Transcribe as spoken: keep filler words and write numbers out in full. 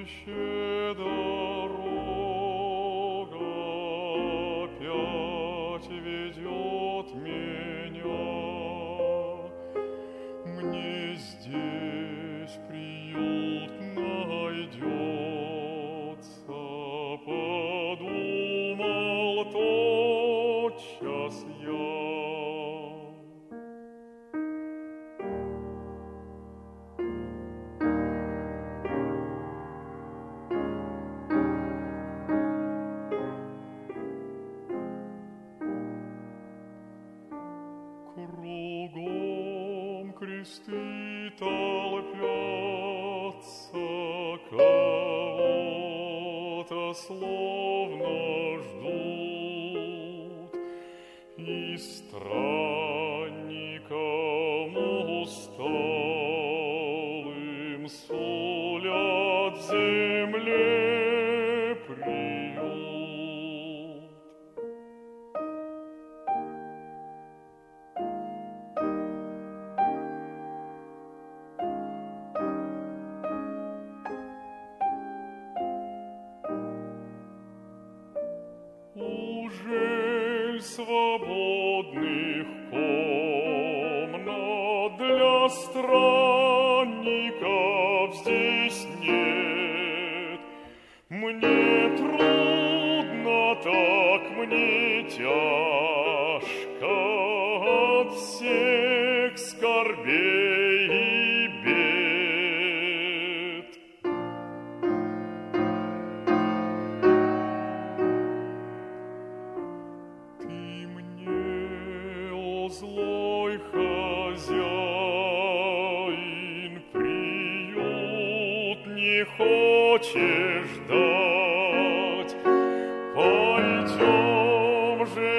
еще дорога опять ведет меня. Мне здесь приют найдется, подумал тотчас я. Кругом кресты толпятся, кого-то словно ждут, и странникам усталым сулят земле приют. Ужель свободных комнат для странников здесь нет? Мне трудно, так мне тяжко от всех скорбей и бед. Злой хозяин, приют не хочешь дать, пойдем же